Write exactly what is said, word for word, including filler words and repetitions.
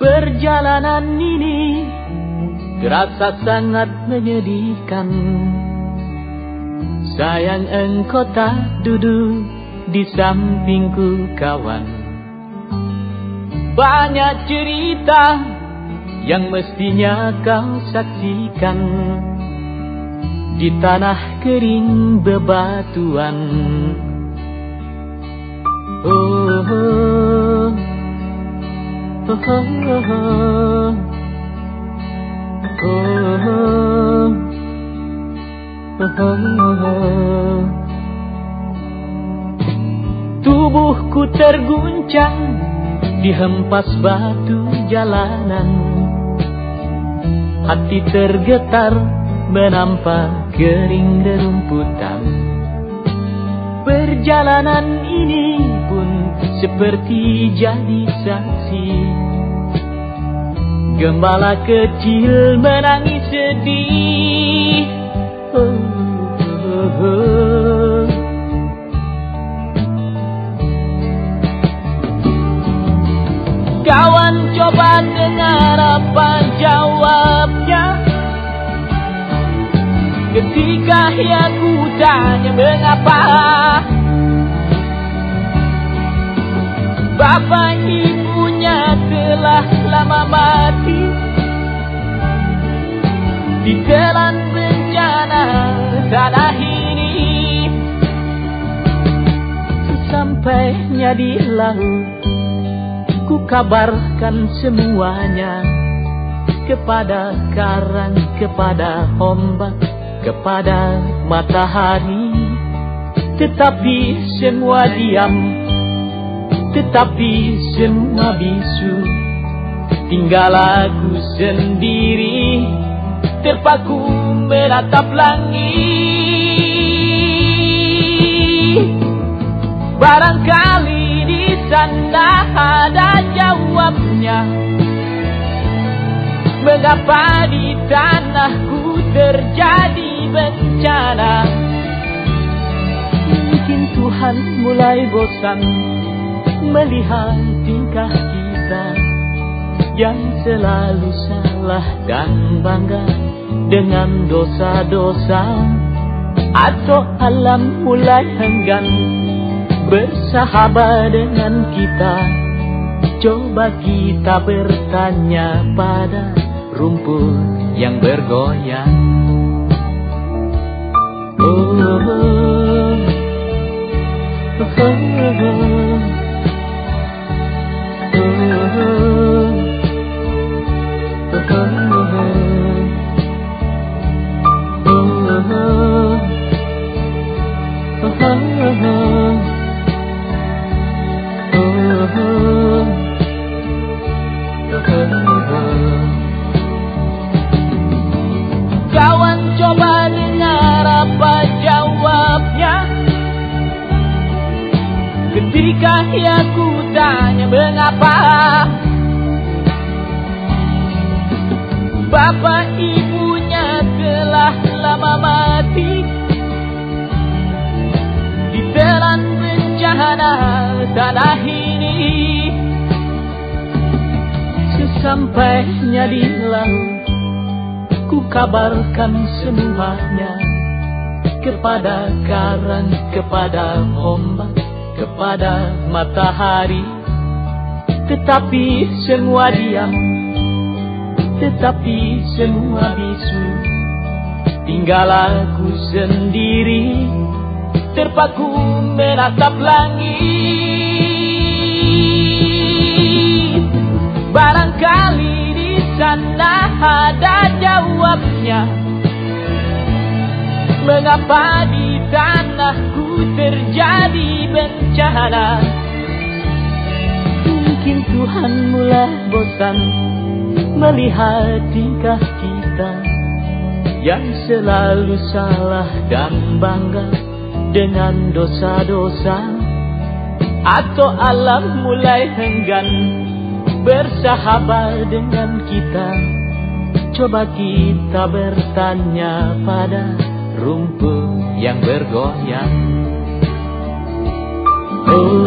Perjalanan ini terasa sangat menyedihkan. Sayang engkau tak duduk di sampingku kawan. Banyak cerita yang mestinya kau saksikan di tanah kering bebatuan. Oh, oh, oh, oh, oh, oh, oh, oh. Tubuhku terguncang dihempas batu jalanan. Hati tergetar menampak kering derumputan. Perjalanan ini pun seperti jadi saksi. Gembala kecil menangis sedih. Oh, oh, oh. Kawan coba dengar apa jawabnya ketika aku tanya mengapa. Bapak ibunya telah lama mati ditelan bencana tanah ini. Sesampainya di laut, ku kabarkan semuanya kepada karang, kepada ombak, kepada matahari. Tetapi semua diam, tetapi semua bisu. Tinggal aku sendiri terpaku menatap langit. Barangkali di sana ada jawabnya. Mengapa di tanahku terjadi bencana? Mungkin Tuhan mulai bosan melihat tingkah kita yang selalu salah dan bangga dengan dosa-dosa. Atau alam mulai enggan bersahabat dengan kita. Coba kita bertanya pada rumput yang bergoyang. Oh, oh, oh, oh, oh. Kawan coba dengar apa jawabnya ketika aku tanya mengapa. Bapak ibunya telah lama mati ditelan bencana tanah ini. Sesampainya di laut, ku kabarkan semuanya kepada karang, kepada ombak, kepada matahari. Tetapi semua diam, tetapi semua bisu. Tinggal aku sendiri terpaku menatap langit. Barangkali di sana ada jawabnya. Mengapa di tanahku terjadi bencana? Mungkin Tuhan mulai bosan melihat tingkah kita yang selalu salah dan bangga dengan dosa-dosa. Atau alam mulai enggan bersahabat dengan kita. Coba kita bertanya pada rumput yang bergoyang. Oh,